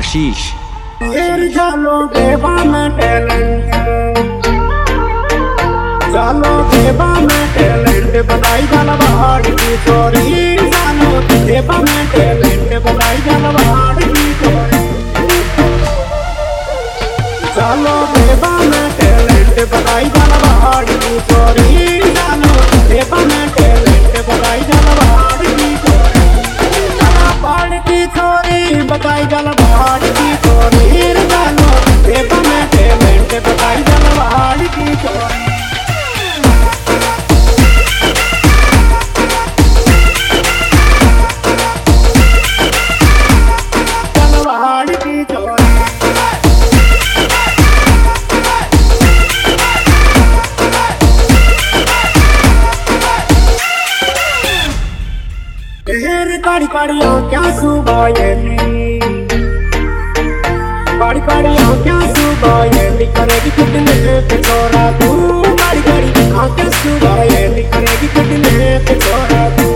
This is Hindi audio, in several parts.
आशीष। चलो देवा में टैलेंट, चलो देवा में टैलेंट बताई जलवाड़ की चोरी। चलो देवा में टैलेंट बताई जलवाड़ की चोरी। चलो देवा में टैलेंट बताई जलवाड़ की चोरी। चलो देवा में टैलेंट बताई जलवाड़ की चोरी। जलवाड़ की चोरी बताई जलवाड़ की चोरी। चलो देवा में टैलेंट बताई जलवाड़ की चोरी। काड़ी काड़ी आँखें सुबायली, काड़ी काड़ी आँखें सुबायली करेगी कितने पे छोरा तू। काड़ी काड़ी आँखें सुबायली करेगी कितने पे छोरा तू।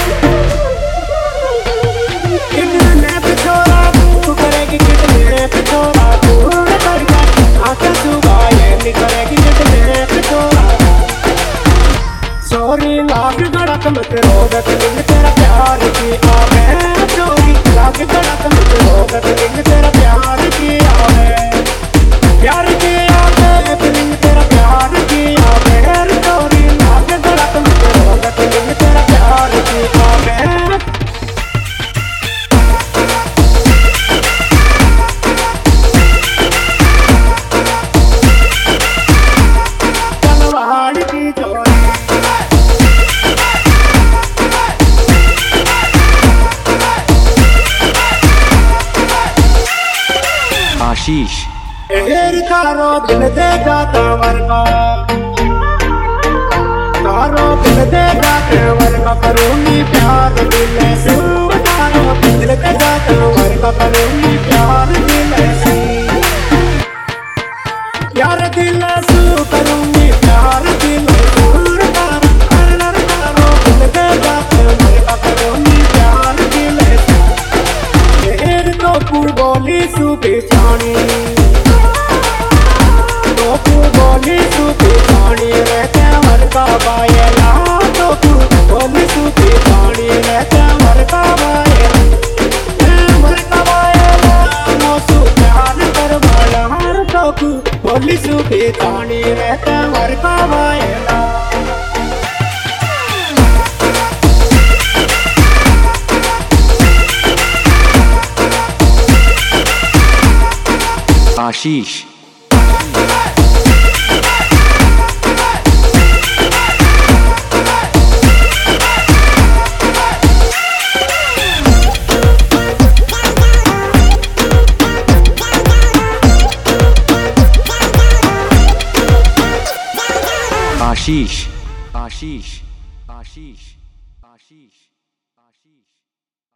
कितने पे छोरा तू करेगी कितने पे छोरा तू। काड़ी काड़ी आँखें सुबायली करेगी कितने पे छोरा तू। चोरी लाख गड़क मत रोगत लिंग तेरा प्यार की आवे। चोरी लाख गड़क मत रोगत लिंग तेरा प्यार की आवे। प्यार की आवे लिंग तेरा प्यार की आवे। चोरी लाख गड़क मत रोगत लिंग तेरा प्यार की आवे। तलवार की चोरी आशीष। तारो दिल देगा तावर का, तारो दिल देगा तावर का करूँगी प्यार दिल से। तारो दिल देगा तावर का करूँगी प्यार दिल से। प्यार दिल से करूँगी प्यार दिल से। तारो दिल देगा तावर का करूँगी प्यार दिल से। तो बोली सुबह जानी, बोली सुबह जानी रहते मर का बायला। तो तू बोली सुबह जानी रहते मर का बायला। मर का बायला मोसू प्यार कर वाला। तो तू बोली सुबह जानी रहते मर का बायला। आशीष। आशीष। आशीष। आशीष। आशीष।